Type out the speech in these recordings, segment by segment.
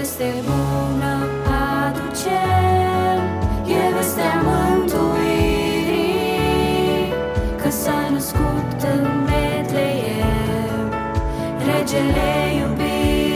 veste bună aducem, e vestea mântuirii, că s-a născut în Betleem Regele iubirii.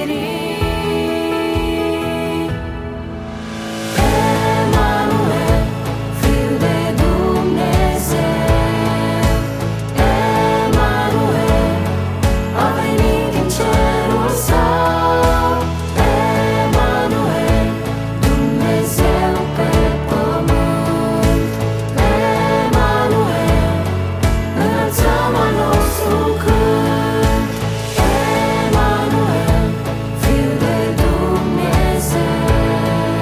Emanuel, Fiul de Dumnezeu, Emanuel, a venit din cerul său. Emanuel, Dumnezeu pe pământ. Emanuel, înălțăm al nostru cânt. Emanuel, Fiul de Dumnezeu,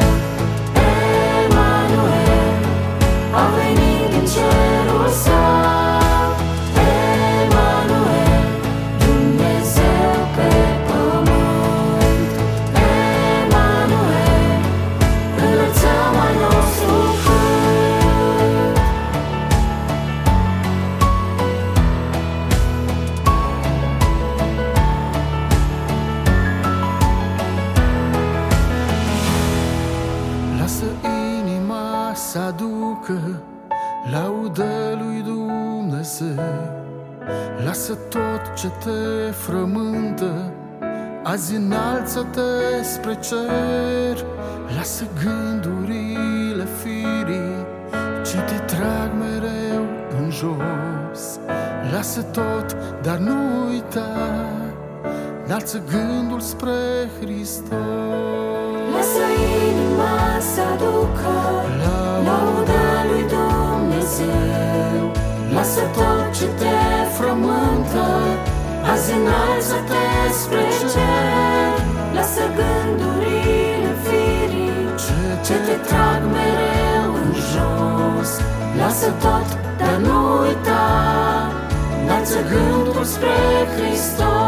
Emanuel, a venit din cerul său. Emanuel, Dumnezeu pe pământ. Emanuel, înălțăm al nostru cânt. Lasă inima să aducă laudă lui Dumnezeu. Lasă tot ce te frământă, azi înalță-te spre cer. Lasă gândurile firii ce te trag mereu în jos. Lasă tot, dar nu uita, înalță gândul spre Hristos. Lasă inima să aducă lauda lui Dumnezeu. Lasă tot ce te frământă, azi înalță-te spre cer. Lasă gândurile firii ce te trag mereu în jos. Lasă tot, dar nu uita, înalță gândul spre Hristos.